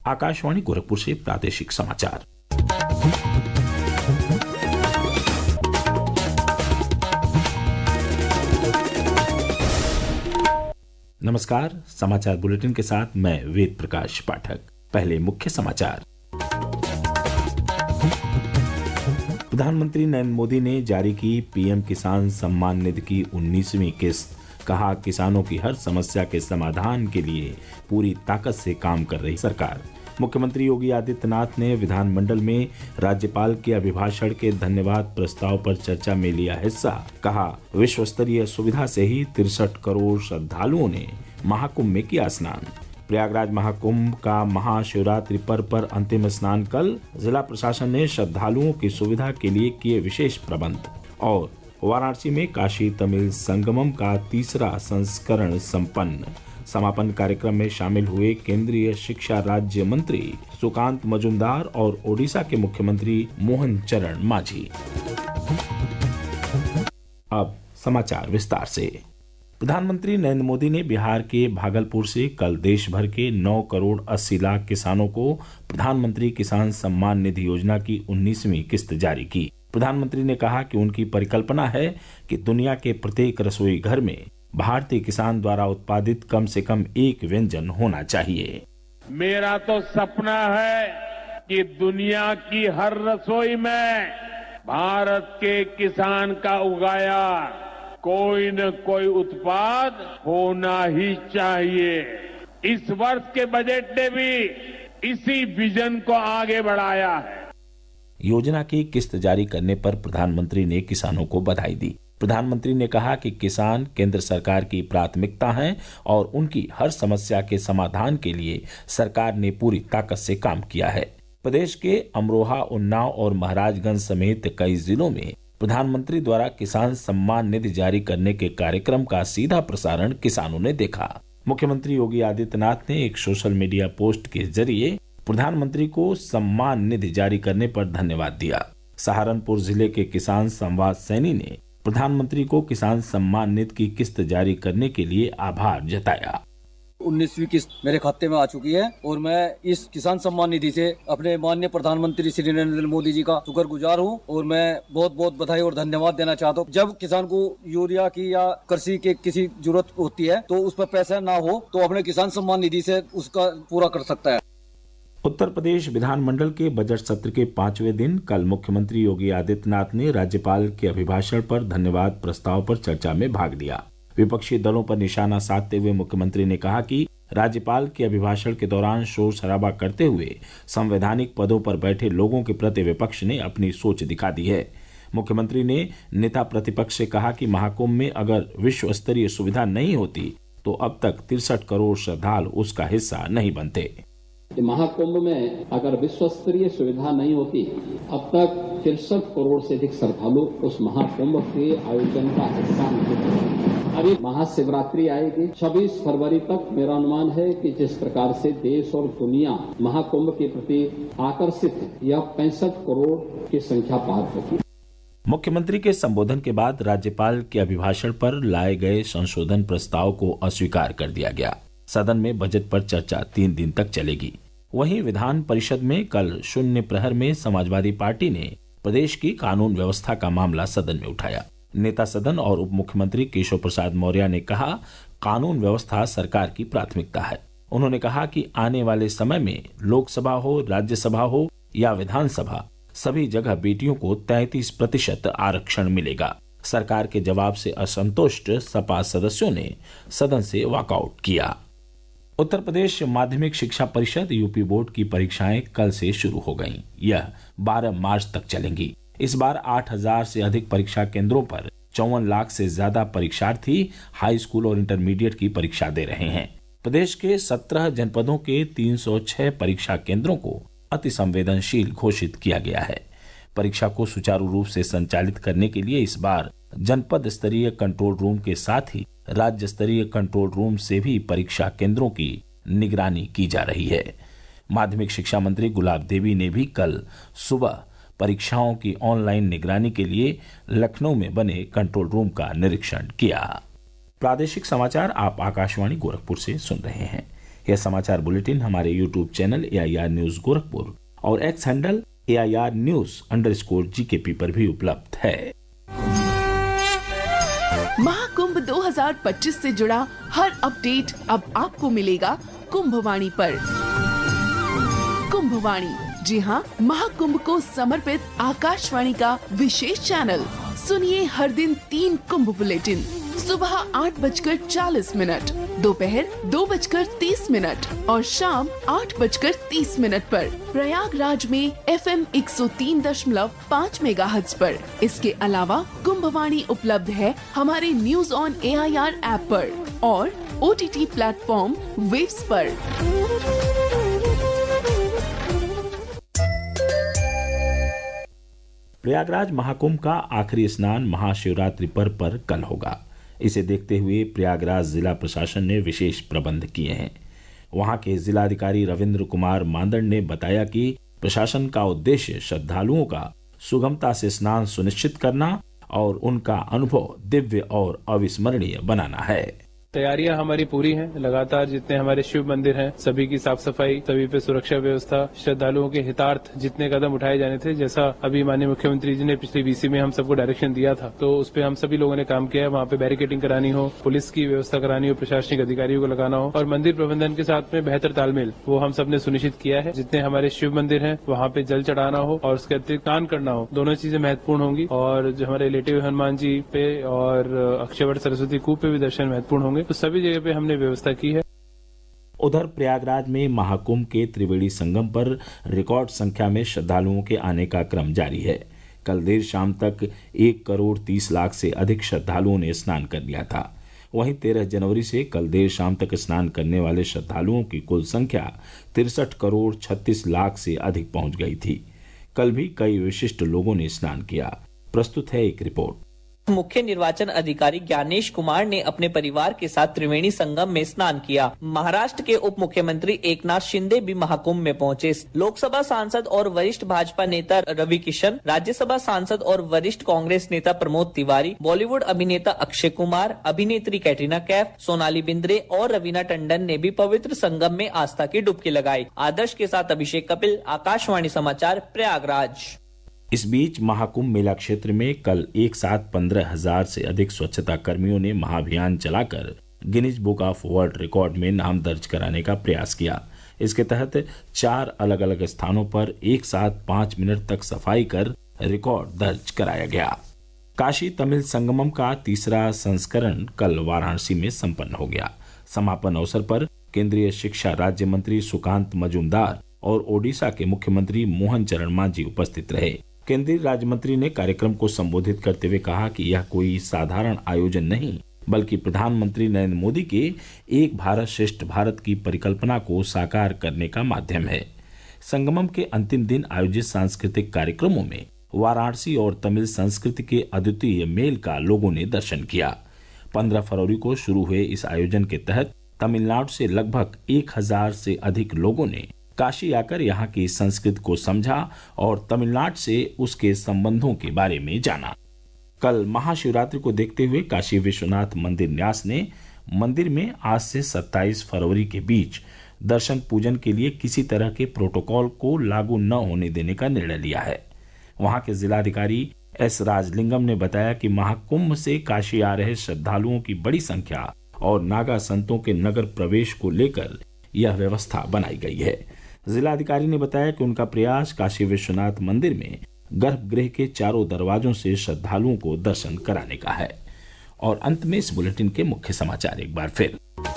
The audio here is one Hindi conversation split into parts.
आकाशवाणी गोरखपुर से प्रादेशिक समाचार। नमस्कार, समाचार बुलेटिन के साथ मैं वेद प्रकाश पाठक। पहले मुख्य समाचार। प्रधानमंत्री नरेंद्र मोदी ने जारी की पीएम किसान सम्मान निधि की 19वीं किस्त। कहा, किसानों की हर समस्या के समाधान के लिए पूरी ताकत से काम कर रही सरकार। मुख्यमंत्री योगी आदित्यनाथ ने विधानमंडल में राज्यपाल के अभिभाषण के धन्यवाद प्रस्ताव पर चर्चा में लिया हिस्सा। कहा, विश्व स्तरीय सुविधा से ही 63 करोड़ श्रद्धालुओं ने महाकुंभ में किया स्नान। प्रयागराज महाकुंभ का महाशिवरात्रि पर्व पर अंतिम स्नान कल। जिला प्रशासन ने श्रद्धालुओं की सुविधा के लिए किए विशेष प्रबंध। और वाराणसी में काशी तमिल संगमम का तीसरा संस्करण संपन्न। समापन कार्यक्रम में शामिल हुए केंद्रीय शिक्षा राज्य मंत्री सुकांत मजूमदार और ओडिशा के मुख्यमंत्री मोहन चरण मांझी। अब समाचार विस्तार से। प्रधानमंत्री नरेंद्र मोदी ने बिहार के भागलपुर से कल देश भर के 9 करोड़ 80 लाख किसानों को प्रधानमंत्री किसान सम्मान निधि योजना की 19वीं किस्त जारी की। प्रधानमंत्री ने कहा कि उनकी परिकल्पना है कि दुनिया के प्रत्येक रसोई घर में भारतीय किसान द्वारा उत्पादित कम से कम एक व्यंजन होना चाहिए। मेरा तो सपना है कि दुनिया की हर रसोई में भारत के किसान का उगाया कोई न कोई उत्पाद होना ही चाहिए। इस वर्ष के बजट ने भी इसी विजन को आगे बढ़ाया है। योजना की किस्त जारी करने पर प्रधानमंत्री ने किसानों को बधाई दी। प्रधानमंत्री ने कहा कि किसान केंद्र सरकार की प्राथमिकता हैं और उनकी हर समस्या के समाधान के लिए सरकार ने पूरी ताकत से काम किया है। प्रदेश के अमरोहा, उन्नाव और महाराजगंज समेत कई जिलों में प्रधानमंत्री द्वारा किसान सम्मान निधि जारी करने के कार्यक्रम का सीधा प्रसारण किसानों ने देखा। मुख्यमंत्री योगी आदित्यनाथ ने एक सोशल मीडिया पोस्ट के जरिए प्रधानमंत्री को सम्मान निधि जारी करने पर धन्यवाद दिया। सहारनपुर जिले के किसान संवाद सैनी ने प्रधानमंत्री को किसान सम्मान निधि की किस्त जारी करने के लिए आभार जताया। 19वीं किस्त मेरे खाते में आ चुकी है और मैं इस किसान सम्मान निधि से अपने माननीय प्रधानमंत्री श्री नरेंद्र मोदी जी का शुक्रगुजार हूं और मैं बहुत बहुत बधाई और धन्यवाद देना चाहता हूं। जब किसान को यूरिया की या कृषि के किसी जरूरत होती है तो उस पर पैसा ना हो तो अपने किसान सम्मान निधि से उसका पूरा कर सकता है। उत्तर प्रदेश विधानमंडल के बजट सत्र के 5वें दिन कल मुख्यमंत्री योगी आदित्यनाथ ने राज्यपाल के अभिभाषण पर धन्यवाद प्रस्ताव पर चर्चा में भाग लिया। विपक्षी दलों पर निशाना साधते हुए मुख्यमंत्री ने कहा कि राज्यपाल के अभिभाषण के दौरान शोर शराबा करते हुए संवैधानिक पदों पर बैठे लोगों के प्रति विपक्ष ने अपनी सोच दिखा दी है। मुख्यमंत्री ने नेता प्रतिपक्ष से कहा कि महाकुंभ में अगर विश्व स्तरीय सुविधा नहीं होती तो अब तक 63 करोड़ श्रद्धालु उसका हिस्सा नहीं बनते। महाकुंभ में अगर विश्व स्तरीय सुविधा नहीं होती अब तक 63 करोड़ से अधिक श्रद्धालु उस महाकुंभ के आयोजन का हिस्सा नहीं होते। अभी महाशिवरात्रि आएगी 26 फरवरी तक। मेरा अनुमान है कि जिस प्रकार से देश और दुनिया महाकुंभ के प्रति आकर्षित है, यह 65 करोड़ की संख्या पार होगी। मुख्यमंत्री के संबोधन के बाद राज्यपाल के अभिभाषण पर लाए गए संशोधन प्रस्ताव को अस्वीकार कर दिया गया। सदन में बजट पर चर्चा 3 दिन तक चलेगी। वहीं विधान परिषद में कल शून्य प्रहर में समाजवादी पार्टी ने प्रदेश की कानून व्यवस्था का मामला सदन में उठाया। नेता सदन और उप मुख्यमंत्री केशव प्रसाद मौर्य ने कहा, कानून व्यवस्था सरकार की प्राथमिकता है। उन्होंने कहा कि आने वाले समय में लोकसभा हो, राज्यसभा हो या विधानसभा, सभी जगह बेटियों को 33% आरक्षण मिलेगा। सरकार के जवाब से असंतुष्ट सपा सदस्यों ने सदन से वॉकआउट किया। उत्तर प्रदेश माध्यमिक शिक्षा परिषद यूपी बोर्ड की परीक्षाएं कल से शुरू हो गईं। यह 12 मार्च तक चलेंगी। इस बार 8000 से अधिक परीक्षा केंद्रों पर 54 लाख से ज्यादा परीक्षार्थी हाई स्कूल और इंटरमीडिएट की परीक्षा दे रहे हैं। प्रदेश के 17 जनपदों के 306 परीक्षा केंद्रों को अति संवेदनशील घोषित किया गया है। परीक्षा को सुचारू रूप से संचालित करने के लिए इस बार जनपद स्तरीय कंट्रोल रूम के साथ ही राज्य स्तरीय कंट्रोल रूम से भी परीक्षा केंद्रों की निगरानी की जा रही है। माध्यमिक शिक्षा मंत्री गुलाब देवी ने भी कल सुबह परीक्षाओं की ऑनलाइन निगरानी के लिए लखनऊ में बने कंट्रोल रूम का निरीक्षण किया। प्रादेशिक समाचार आप आकाशवाणी गोरखपुर से सुन रहे हैं। यह समाचार बुलेटिन हमारे YouTube channel AIR news Gorakhpur और एक्स हैंडल AIR News_GKP पर भी उपलब्ध है। महाकुंभ 2025 से जुड़ा हर अपडेट अब आपको मिलेगा कुंभवाणी पर। कुंभवाणी, जी हाँ, महाकुंभ को समर्पित आकाशवाणी का विशेष चैनल। सुनिए हर दिन 3 कुंभ बुलेटिन, सुबह 8:40, दोपहर 2:30 और शाम 8:30 पर प्रयागराज में FM 103.5 मेगाहर्ट्ज पर। इसके अलावा कुंभवाणी उपलब्ध है हमारे न्यूज ऑन AIR ऐप पर और OTT प्लेटफॉर्म वेव्स पर। प्रयागराज महाकुंभ का आखिरी स्नान महाशिवरात्रि पर्व पर कल होगा। इसे देखते हुए प्रयागराज जिला प्रशासन ने विशेष प्रबंध किए हैं। वहां के जिलाधिकारी रविंद्र कुमार मांदड़ ने बताया कि प्रशासन का उद्देश्य श्रद्धालुओं का सुगमता से स्नान सुनिश्चित करना और उनका अनुभव दिव्य और अविस्मरणीय बनाना है। तैयारियां हमारी पूरी हैं। लगातार जितने हमारे शिव मंदिर हैं सभी की साफ सफाई, सभी पे सुरक्षा व्यवस्था, श्रद्धालुओं के हितार्थ जितने कदम उठाए जाने थे, जैसा अभी माननीय मुख्यमंत्री जी ने पिछली VC में हम सबको डायरेक्शन दिया था, तो उस पे हम सभी लोगों ने काम किया है। वहाँ पे बैरिकेडिंग करानी हो, पुलिस की व्यवस्था करानी हो, प्रशासनिक अधिकारियों को लगाना हो और मंदिर प्रबंधन के साथ में बेहतर तालमेल वो हम सब ने सुनिश्चित किया है। जितने हमारे शिव मंदिर हैं वहाँ पे जल चढ़ाना हो और उसके अतिरिक्त दान करना हो, दोनों चीजें महत्वपूर्ण होंगी। और जो हमारे लेटे हनुमान जी पे और अक्षयवट सरस्वती कूप पे भी दर्शन महत्वपूर्ण होंगे। तो सभी जगह पे हमने व्यवस्था की है। उधर प्रयागराज में महाकुंभ के त्रिवेणी संगम पर रिकॉर्ड संख्या में श्रद्धालुओं के आने का क्रम जारी है। कल देर शाम तक 1,30,00,000 से अधिक श्रद्धालुओं ने स्नान कर लिया था। वहीं 13 जनवरी से कल देर शाम तक स्नान करने वाले श्रद्धालुओं की कुल संख्या 63,36,00,000 से अधिक पहुंच गई थी। कल भी कई विशिष्ट लोगों ने स्नान किया। प्रस्तुत है एक रिपोर्ट। मुख्य निर्वाचन अधिकारी ज्ञानेश कुमार ने अपने परिवार के साथ त्रिवेणी संगम में स्नान किया। महाराष्ट्र के उप मुख्यमंत्री एकनाथ शिंदे भी महाकुंभ में पहुंचे। लोकसभा सांसद और वरिष्ठ भाजपा नेता रवि किशन, राज्यसभा सांसद और वरिष्ठ कांग्रेस नेता प्रमोद तिवारी, बॉलीवुड अभिनेता अक्षय कुमार, अभिनेत्री कैटरीना कैफ, सोनाली बिंद्रे और रवीना टंडन ने भी पवित्र संगम में आस्था की डुबकी लगाई। आदर्श के साथ अभिषेक कपिल, आकाशवाणी समाचार, प्रयागराज। इस बीच महाकुंभ मेला क्षेत्र में कल एक साथ 15,000 से अधिक स्वच्छता कर्मियों ने महाअभियान चलाकर Guinness Book of World Record में नाम दर्ज कराने का प्रयास किया। इसके तहत 4 अलग अलग स्थानों पर एक साथ 5 मिनट तक सफाई कर रिकॉर्ड दर्ज कराया गया। काशी तमिल संगमम का तीसरा संस्करण कल वाराणसी में संपन्न हो गया। समापन अवसर पर केंद्रीय शिक्षा राज्य मंत्री सुकांत मजूमदार और ओडिशा के मुख्यमंत्री मोहन चरण मांझी उपस्थित रहे। केंद्रीय राज्य मंत्री ने कार्यक्रम को संबोधित करते हुए कहा कि यह कोई साधारण आयोजन नहीं, बल्कि प्रधानमंत्री नरेंद्र मोदी के एक भारत श्रेष्ठ भारत की परिकल्पना को साकार करने का माध्यम है। संगमम के अंतिम दिन आयोजित सांस्कृतिक कार्यक्रमों में वाराणसी और तमिल संस्कृति के अद्वितीय मेल का लोगों ने दर्शन किया। 15 फरवरी को शुरू हुए इस आयोजन के तहत तमिलनाडु से लगभग 1,000 से अधिक लोगों ने काशी आकर यहाँ की संस्कृति को समझा और तमिलनाडु से उसके संबंधों के बारे में जाना। कल महाशिवरात्रि को देखते हुए काशी विश्वनाथ मंदिर न्यास ने मंदिर में आज से 27 फरवरी के बीच दर्शन पूजन के लिए किसी तरह के प्रोटोकॉल को लागू न होने देने का निर्णय लिया है। वहां के जिलाधिकारी S राजलिंगम ने बताया कि महाकुंभ से काशी आ रहे श्रद्धालुओं की बड़ी संख्या और नागा संतों के नगर प्रवेश को लेकर यह व्यवस्था बनाई गई है। जिलाधिकारी ने बताया कि उनका प्रयास काशी विश्वनाथ मंदिर में गर्भगृह के चारों दरवाजों से श्रद्धालुओं को दर्शन कराने का है। और अंत में इस बुलेटिन के मुख्य समाचार एक बार फिर।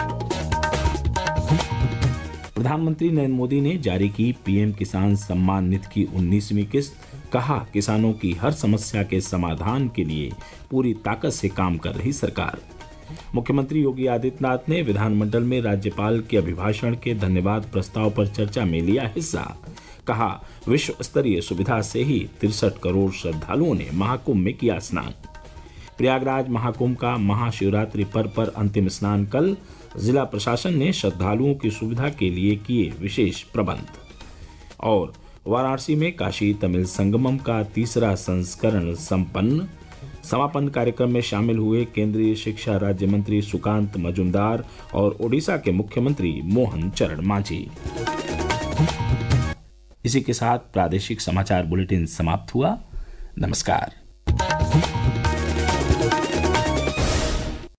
प्रधानमंत्री नरेंद्र मोदी ने जारी की PM किसान सम्मान निधि की 19वीं किस्त। कहा, किसानों की हर समस्या के समाधान के लिए पूरी ताकत से काम कर रही सरकार। मुख्यमंत्री योगी आदित्यनाथ ने विधानमंडल में राज्यपाल के अभिभाषण के धन्यवाद प्रस्ताव पर चर्चा में लिया हिस्सा। कहा, विश्व स्तरीय सुविधा से ही 63 करोड़ श्रद्धालुओं ने महाकुंभ में किया स्नान। प्रयागराज महाकुंभ का महाशिवरात्रि पर्व पर अंतिम स्नान कल। जिला प्रशासन ने श्रद्धालुओं की सुविधा के लिए किए विशेष प्रबंध। और वाराणसी में काशी तमिल संगमम का तीसरा संस्करण संपन्न। समापन कार्यक्रम में शामिल हुए केंद्रीय शिक्षा राज्य मंत्री सुकांत मजुमदार और ओडिशा के मुख्यमंत्री मोहन चरण मांझी। इसी के साथ प्रादेशिक समाचार बुलेटिन समाप्त हुआ। नमस्कार।